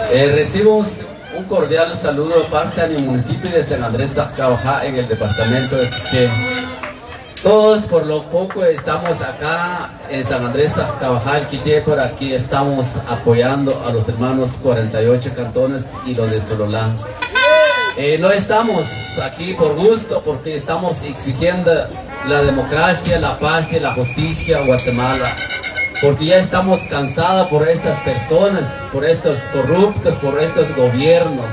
Recibimos un cordial saludo de parte de mi municipio de San Andrés Ajcabajá en el departamento de Quiché. Todos por lo poco estamos acá en San Andrés Ajcabajá, el Quiché, por aquí estamos apoyando a los hermanos 48 cantones y los de Sololá. No estamos aquí por gusto, porque estamos exigiendo la democracia, la paz y la justicia en Guatemala. Porque ya estamos cansados por estas personas, por estos corruptos, por estos gobiernos.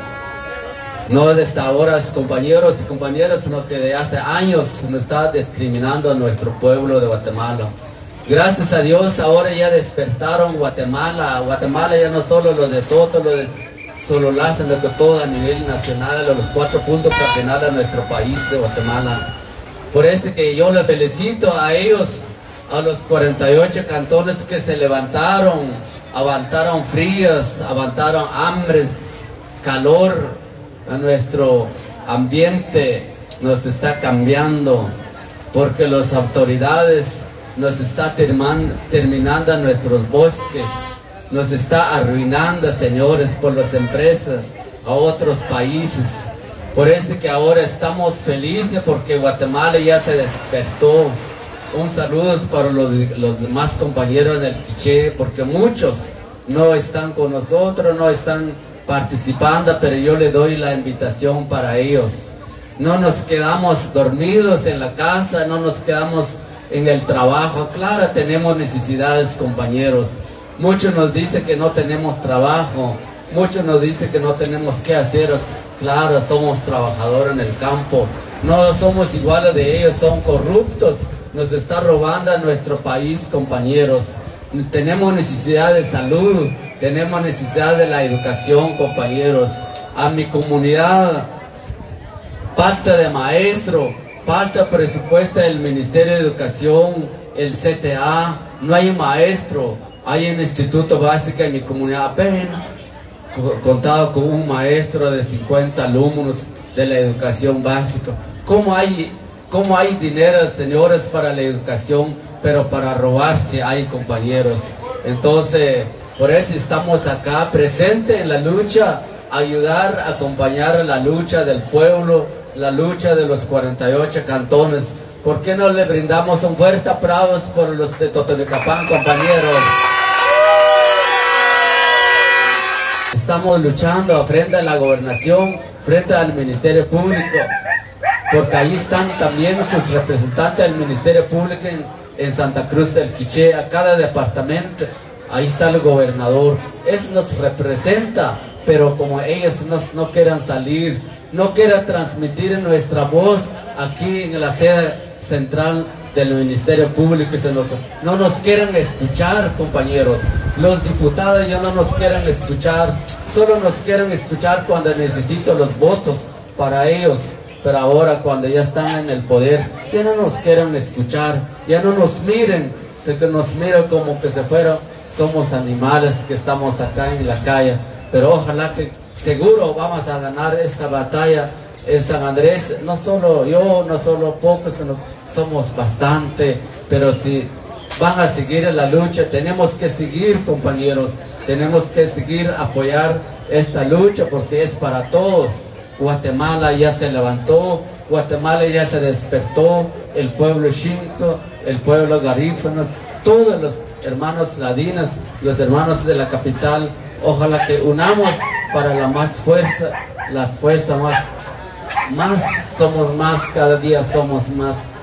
No desde ahora, compañeros y compañeras, sino que de hace años nos está discriminando a nuestro pueblo de Guatemala. Gracias a Dios ahora ya despertaron Guatemala. Guatemala ya no solo lo de Toto, lo de Sololá, sino que todo a nivel nacional, los 4 puntos cardinales de nuestro país de Guatemala. Por eso que yo les felicito a ellos, a los 48 cantones que se levantaron, aguantaron fríos, aguantaron hambres, calor. A nuestro ambiente nos está cambiando, porque las autoridades nos está terminando nuestros bosques, nos está arruinando, señores, por las empresas a otros países. Por eso que ahora estamos felices, porque Guatemala ya se despertó. Un saludo para los demás compañeros del Quiché, porque muchos no están con nosotros, no están participando, pero yo le doy la invitación para ellos. No nos quedamos dormidos en la casa, no nos quedamos en el trabajo. Claro, tenemos necesidades, compañeros. Muchos nos dicen que no tenemos trabajo, muchos nos dicen que no tenemos qué hacer. Claro, somos trabajadores en el campo, no somos iguales de ellos, son corruptos, nos está robando a nuestro país, compañeros. Tenemos necesidad de salud, tenemos necesidad de la educación, compañeros. A mi comunidad, falta de maestro, falta presupuesto del Ministerio de Educación, el CTA, no hay maestro. Hay un instituto básico en mi comunidad, apenas contado con un maestro de 50 alumnos de la educación básica. ¿Cómo hay dinero, señores, para la educación? Pero para robarse hay, compañeros. Entonces, por eso estamos acá presentes en la lucha, ayudar, acompañar a la lucha del pueblo, la lucha de los 48 cantones. ¿Por qué no le brindamos un fuerte aplauso por los de Totonicapán, compañeros? Estamos luchando frente a la gobernación, frente al Ministerio Público, porque ahí están también sus representantes del Ministerio Público en Santa Cruz del Quiché, a cada departamento. Ahí está el gobernador. Eso nos representa, pero como ellos no quieran salir, no quieran transmitir nuestra voz aquí en la sede central del Ministerio Público, no nos quieren escuchar, compañeros. Los diputados ya no nos quieren escuchar, solo nos quieren escuchar cuando necesito los votos para ellos. Pero ahora, cuando ya están en el poder, ya no nos quieren escuchar, ya no nos miren, sé que nos miran como que se fueron, somos animales que estamos acá en la calle. Pero ojalá que seguro vamos a ganar esta batalla en San Andrés, no solo yo, no solo pocos, sino somos bastante. Pero si van a seguir en la lucha, tenemos que seguir, compañeros, tenemos que seguir apoyar esta lucha, porque es para todos. Guatemala ya se levantó, Guatemala ya se despertó, el pueblo Xinco, el pueblo garífuno, todos los hermanos ladinos, los hermanos de la capital. Ojalá que unamos para la más fuerza, las fuerzas más somos más, cada día somos más.